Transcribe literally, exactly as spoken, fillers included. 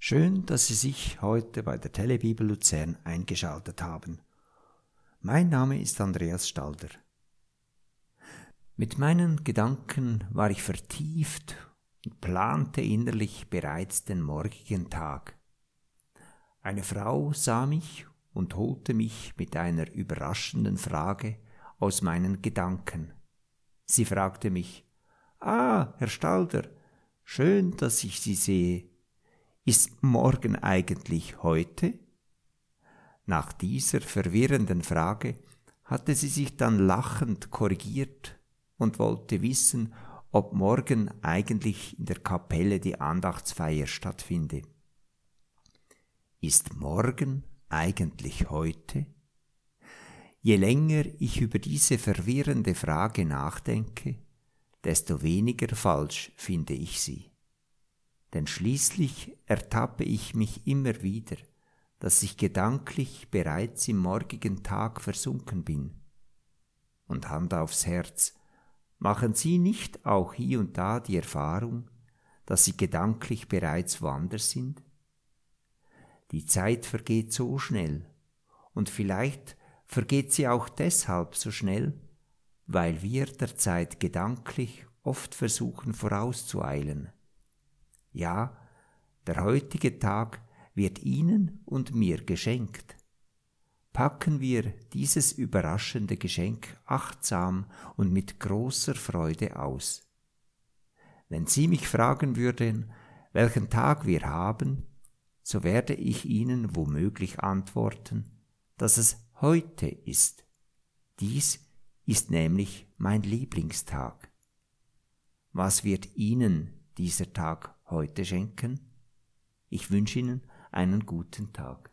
Schön, dass Sie sich heute bei der Telebibel Luzern eingeschaltet haben. Mein Name ist Andreas Stalder. Mit meinen Gedanken war ich vertieft und plante innerlich bereits den morgigen Tag. Eine Frau sah mich und holte mich mit einer überraschenden Frage aus meinen Gedanken. Sie fragte mich: »Ah, Herr Stalder, schön, dass ich Sie sehe. Ist morgen eigentlich heute?« Nach dieser verwirrenden Frage hatte sie sich dann lachend korrigiert und wollte wissen, ob morgen eigentlich in der Kapelle die Andachtsfeier stattfinde. Ist morgen eigentlich heute? Je länger ich über diese verwirrende Frage nachdenke, desto weniger falsch finde ich sie. Denn schließlich ertappe ich mich immer wieder, dass ich gedanklich bereits im morgigen Tag versunken bin. Und Hand aufs Herz, machen Sie nicht auch hier und da die Erfahrung, dass Sie gedanklich bereits woanders sind? Die Zeit vergeht so schnell, und vielleicht vergeht sie auch deshalb so schnell, weil wir der Zeit gedanklich oft versuchen vorauszueilen. Ja, der heutige Tag wird Ihnen und mir geschenkt. Packen wir dieses überraschende Geschenk achtsam und mit großer Freude aus. Wenn Sie mich fragen würden, welchen Tag wir haben, so werde ich Ihnen womöglich antworten, dass es heute ist. Dies ist nämlich mein Lieblingstag. Was wird Ihnen dieser Tag heute schenken? Ich wünsche Ihnen einen guten Tag.